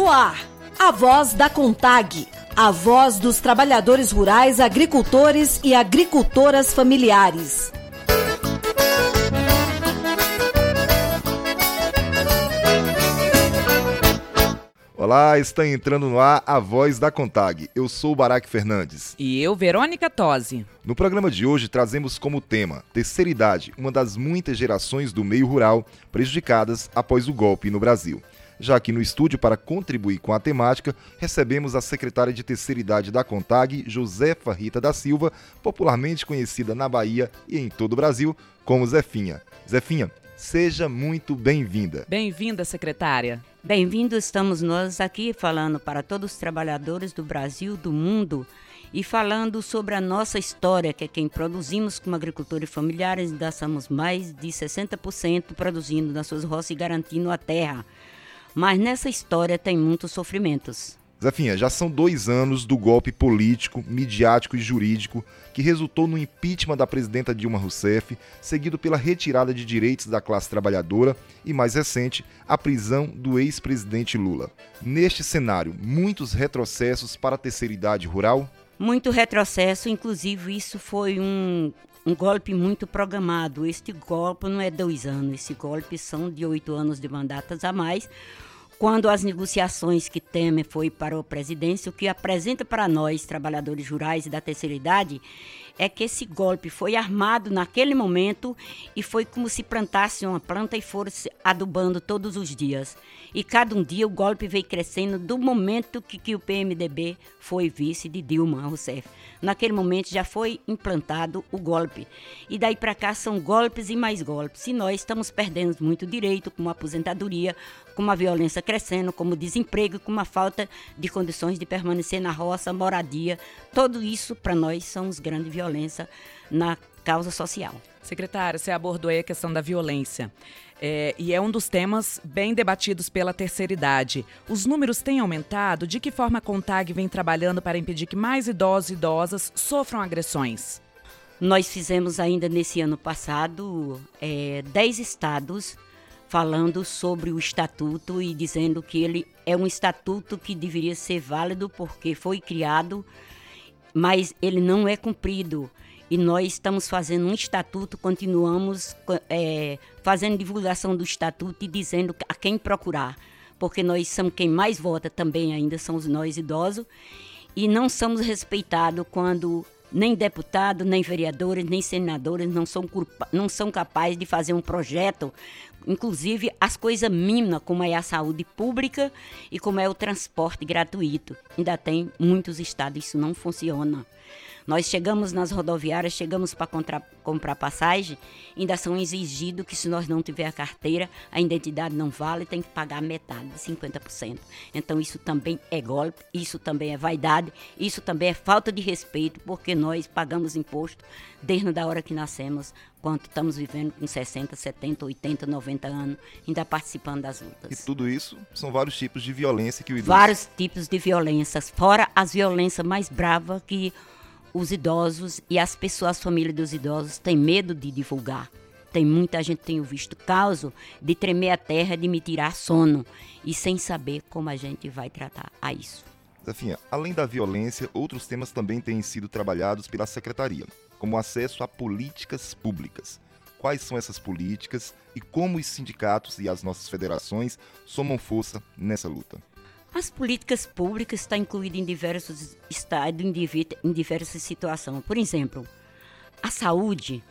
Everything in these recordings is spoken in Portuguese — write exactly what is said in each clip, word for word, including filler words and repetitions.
ar, a voz da CONTAG, a voz dos trabalhadores rurais, agricultores e agricultoras familiares. Olá, está entrando no ar a voz da CONTAG. Eu sou o Baraque Fernandes. E eu, Verônica Tosi. No programa de hoje trazemos como tema terceira idade, uma das muitas gerações do meio rural prejudicadas após o golpe no Brasil. Já aqui no estúdio, para contribuir com a temática, recebemos a secretária de terceira idade da CONTAG, Josefa Rita da Silva, popularmente conhecida na Bahia e em todo o Brasil como Zefinha. Zefinha, seja muito bem-vinda. Bem-vinda, secretária. Bem-vindos, estamos nós aqui falando para todos os trabalhadores do Brasil, do mundo, e falando sobre a nossa história, que é quem produzimos como agricultores familiares, ainda somos mais de sessenta por cento produzindo nas suas roças e garantindo a terra. Mas nessa história tem muitos sofrimentos. Zefinha, já são dois anos do golpe político, midiático e jurídico que resultou no impeachment da presidenta Dilma Rousseff, seguido pela retirada de direitos da classe trabalhadora e, mais recente, a prisão do ex-presidente Lula. Neste cenário, muitos retrocessos para a terceira idade rural? Muito retrocesso, inclusive isso foi um, um golpe muito programado. Este golpe não é dois anos, esse golpe são de oito anos de mandatos a mais. Quando as negociações que Temer foi para a presidência, o que apresenta para nós, trabalhadores rurais e da terceira idade, é que esse golpe foi armado naquele momento e foi como se plantasse uma planta e fosse adubando todos os dias. E cada um dia o golpe veio crescendo do momento que, que o P M D B foi vice de Dilma Rousseff. Naquele momento já foi implantado o golpe. E daí para cá são golpes e mais golpes. E nós estamos perdendo muito direito, como a aposentadoria, como a violência crescendo, como o desemprego, como a falta de condições de permanecer na roça, moradia. Tudo isso para nós são os grandes violências na causa social. Secretária, você abordou aí a questão da violência. É, e é um dos temas bem debatidos pela terceira idade. Os números têm aumentado? De que forma a CONTAG vem trabalhando para impedir que mais idosos e idosas sofram agressões? Nós fizemos ainda nesse ano passado é, dez estados falando sobre o estatuto e dizendo que ele é um estatuto que deveria ser válido porque foi criado, mas ele não é cumprido. E nós estamos fazendo um estatuto, continuamos é, fazendo divulgação do estatuto e dizendo a quem procurar, porque nós somos quem mais vota também ainda, somos nós idosos, e não somos respeitados quando nem deputados, nem vereadores, nem senadores não são, não são capazes de fazer um projeto, inclusive as coisas mínimas, como é a saúde pública e como é o transporte gratuito. Ainda tem muitos estados, isso não funciona. Nós chegamos nas rodoviárias, chegamos para comprar passagem, ainda são exigidos que se nós não tiver a carteira, a identidade não vale, tem que pagar metade, cinquenta por cento. Então isso também é golpe, isso também é vaidade, isso também é falta de respeito, porque nós pagamos imposto desde a hora que nascemos, quanto estamos vivendo com sessenta, setenta, oitenta, noventa anos, ainda participando das lutas. E tudo isso são vários tipos de violência que o idoso... Vários tipos de violências, fora as violências mais bravas que os idosos e as pessoas, as famílias dos idosos têm medo de divulgar. Tem muita gente que tem visto caso de tremer a terra, de me tirar sono e sem saber como a gente vai tratar a isso. Zefinha, além da violência, outros temas também têm sido trabalhados pela Secretaria, como o acesso a políticas públicas. Quais são essas políticas e como os sindicatos e as nossas federações somam força nessa luta? As políticas públicas estão incluídas em diversos estados, em diversas situações. Por exemplo, a saúde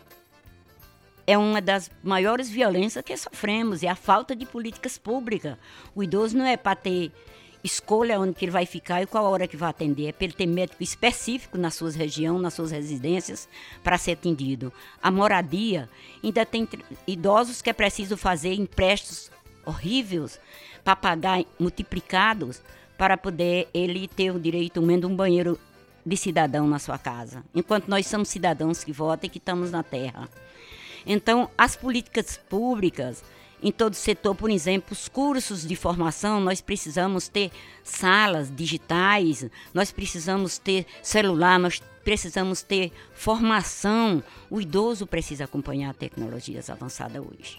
é uma das maiores violências que sofremos, é a falta de políticas públicas. O idoso não é para ter escolha onde que ele vai ficar e qual hora que vai atender, é para ele ter médico específico na sua região, nas suas residências, para ser atendido. A moradia, ainda tem idosos que é preciso fazer empréstimos horríveis para pagar multiplicados para poder ele ter o direito mesmo de um banheiro de cidadão na sua casa, enquanto nós somos cidadãos que votam e que estamos na terra. Então, as políticas públicas em todo o setor, por exemplo, os cursos de formação, nós precisamos ter salas digitais, nós precisamos ter celular, nós precisamos ter formação. O idoso precisa acompanhar tecnologias avançadas hoje.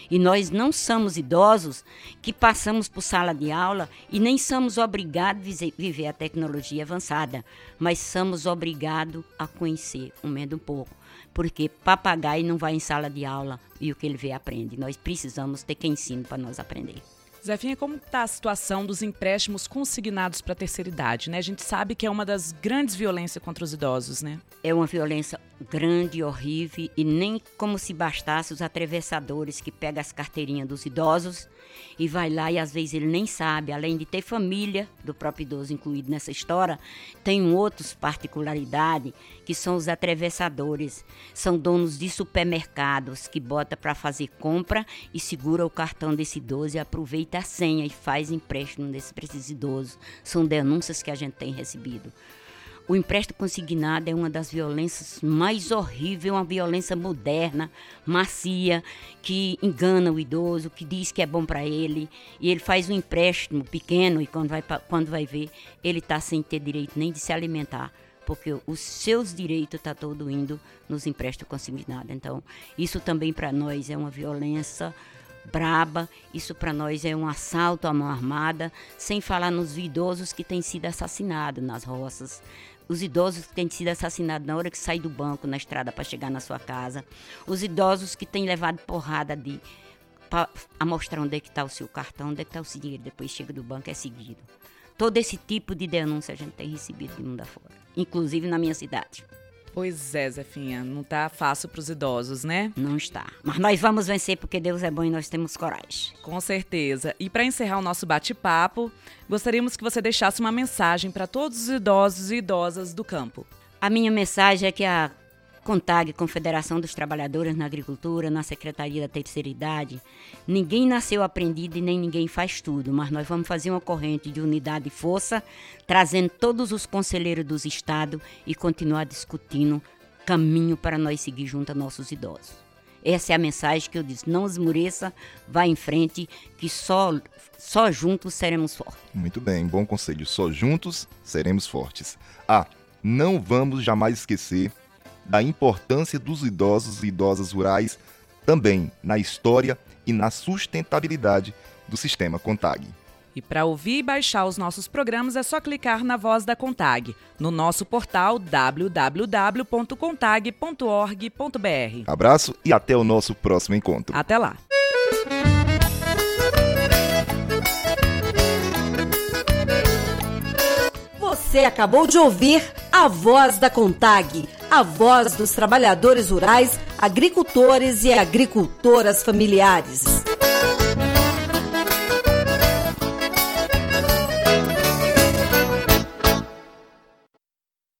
E nós não somos idosos que passamos por sala de aula e nem somos obrigados a viver a tecnologia avançada, mas somos obrigados a conhecer um medo um pouco. Porque papagaio não vai em sala de aula e o que ele vê aprende. Nós precisamos ter quem ensine para nós aprender. Zefinha, como está a situação dos empréstimos consignados para a terceira idade, né? A gente sabe que é uma das grandes violências contra os idosos, né? É uma violência grande, horrível, e nem como se bastasse os atravessadores que pegam as carteirinhas dos idosos e vai lá e às vezes ele nem sabe, além de ter família do próprio idoso incluído nessa história, tem outras particularidades que são os atravessadores. São donos de supermercados que bota para fazer compra e segura o cartão desse idoso e aproveita a senha e faz empréstimo desse para esses idosos. São denúncias que a gente tem recebido. O empréstimo consignado é uma das violências mais horríveis, uma violência moderna, macia, que engana o idoso, que diz que é bom para ele, e ele faz um empréstimo pequeno e quando vai, quando vai ver, ele está sem ter direito nem de se alimentar, porque os seus direitos estão todos indo nos empréstimos consignados. Então, isso também para nós é uma violência braba, isso para nós é um assalto à mão armada, sem falar nos idosos que têm sido assassinados nas roças, os idosos que têm sido assassinados na hora que sai do banco, na estrada para chegar na sua casa, os idosos que têm levado porrada de para mostrar onde é que está o seu cartão, onde é que está o seu dinheiro, depois chega do banco é seguido. Todo esse tipo de denúncia a gente tem recebido de mundo afora, inclusive na minha cidade. Pois é, Zefinha, não tá fácil para os idosos, né? Não está. Mas nós vamos vencer porque Deus é bom e nós temos coragem. Com certeza. E para encerrar o nosso bate-papo, gostaríamos que você deixasse uma mensagem para todos os idosos e idosas do campo. A minha mensagem é que a CONTAG, Confederação dos Trabalhadores na Agricultura, na Secretaria da Terceira Idade, ninguém nasceu aprendido e nem ninguém faz tudo, mas nós vamos fazer uma corrente de unidade e força, trazendo todos os conselheiros dos estados e continuar discutindo caminho para nós seguir junto a nossos idosos. Essa é a mensagem que eu disse, não esmoreça, vá em frente, que só, só juntos seremos fortes. Muito bem, bom conselho, só juntos seremos fortes. Ah, não vamos jamais esquecer da importância dos idosos e idosas rurais também na história e na sustentabilidade do sistema CONTAG. E para ouvir e baixar os nossos programas é só clicar na Voz da CONTAG, no nosso portal w w w ponto contag ponto org ponto b r. Abraço e até o nosso próximo encontro. Até lá! Você acabou de ouvir a Voz da CONTAG, a voz dos trabalhadores rurais, agricultores e agricultoras familiares.